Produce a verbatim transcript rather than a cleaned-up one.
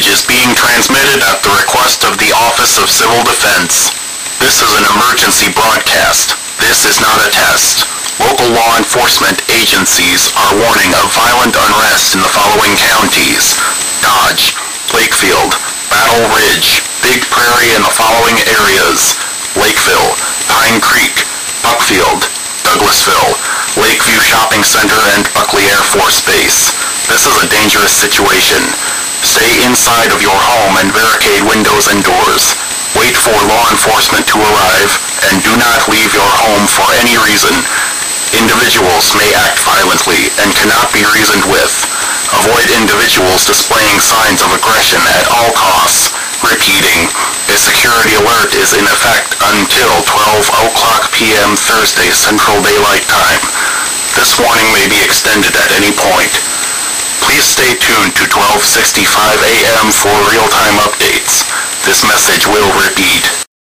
message is being transmitted at the request of the Office of Civil Defense. This is an emergency broadcast. This is not a test. Local law enforcement agencies are warning of violent unrest in the following counties: Dodge, Lakefield, Battle Ridge, Big Prairie, and the following areas: Lakeville, Pine Creek, Buckfield, Douglasville, Lakeview Shopping Center, and Buckley Air Force Base. This is a dangerous situation. Stay inside of your home and barricade windows and doors. Wait for law enforcement to arrive, and do not leave your home for any reason. Individuals may act violently and cannot be reasoned with. Avoid individuals displaying signs of aggression at all costs. Repeating, a security alert is in effect until twelve o'clock p m Thursday Central Daylight Time. This warning may be extended at any point. Please stay tuned to twelve sixty-five a m for real-time updates. This message will repeat.